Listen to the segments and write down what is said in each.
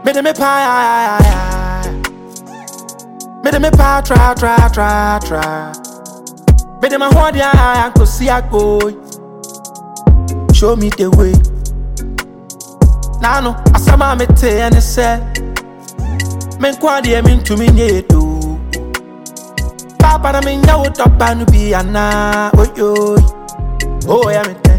Me de me pa, me de me pa, try. Me de my heart, I go see I go. Show me the way. Now no, asama me te and say, men kwadi me to me nedo. Papa na me nyawo topa no bi ana. Oh yeah me te.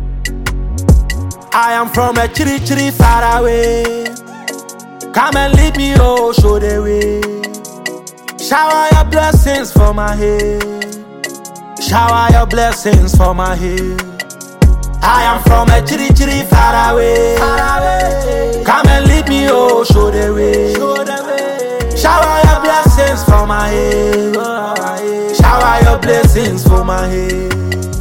I am from a chiri far away. Come and lead me, oh, show the way. Shower your blessings for my head. Shower your blessings for my head. I am from a chiri far away. Come and lead me, oh, show the way. Shower your blessings for my head. Shower your blessings for my head.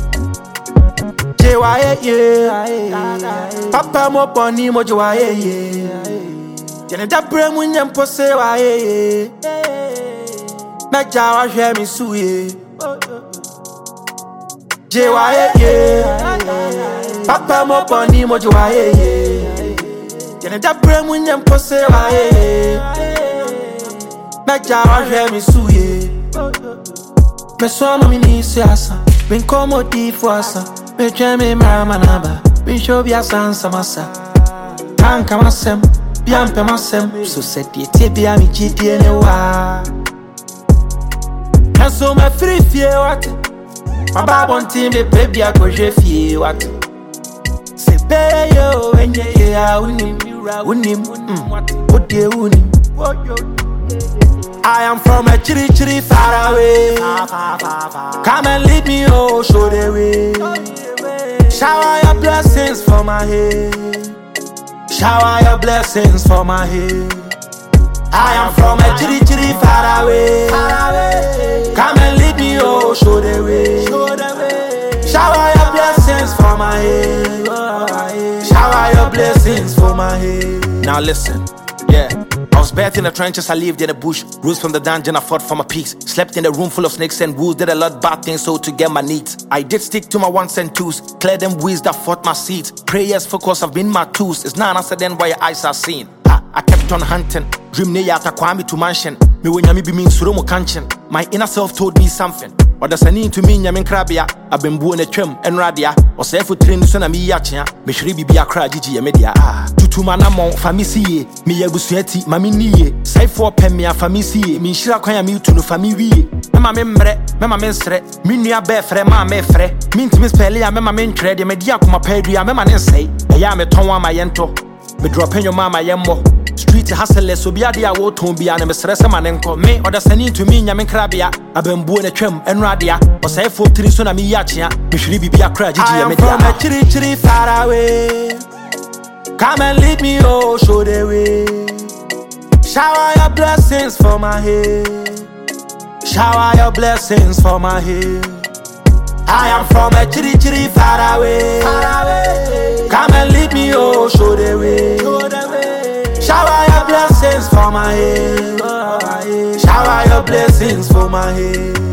Papa mo poni mo joye. Jene da bre mu nyam pose wa na jawa hwe mi suye. Papa mo poni mo joye. Jene da bre mu nyam pose wa na jawa hwe mi suye. Me so no mi ni siasa. Ben como di fuasa. Me chame manaba. Ben show bi asansa masa. Tanka masem. Biampe masem. So set ye te bia mi gidi ene wa. And so my free fear what? My babon team be baby I go je fie what? Se be yo enye ya unim. Odie unim. I am from a chiri far away. Come and lead me, oh, show the way. Shower your blessings for my head. Shower your blessings for my head. I am from a chiri far away. Come and lead me, oh, show the way. Shower your blessings for my head. Shower your blessings for my head. Now listen, yeah. I was bathed in the trenches, I lived in the bush. Rose from the dungeon, I fought for my peace. Slept in a room full of snakes and wolves. Did a lot of bad things so to get my needs. I did stick to my ones and twos. Clear them weeds that fought my seeds. Prayers focus have been my tools. It's not answer then why your eyes are seen. I kept on hunting. Dream ne yata kwami to mansion. Me when yami be mean suromo kanchin. My inner self told me something. Or does I need to mean yamin krabia? I've been born a trim and radia. Or say for train son of me yachia. Me shribi be a cry gigi media. Tutu manamon famisi. Me yabusueti, mammy nie. Say for pemia famisi. Me shira kwaya me to no family. Mema membre, mema mensre. Minia befre, ma mefre. Mint miss pelia, mema mentre. De media kuma pedria, mema nensay. Ya me tonwa my yento. Me drop in your mama yemmo. Street hustle so be adia wo ton bia na me stress man enko me oda sani to me nyame krabia abambu na twam enradia o say for 3 so na me yachia me hwiri bibia kra gigi ya me dia from a chiri far away. Come and lead me, oh, show the way. Shower your blessings for my head. Shower your blessings for my head. I am from a chiri far away. Come and lead me, oh, show the way. Shower your blessings for my head. Shower your blessings for my head.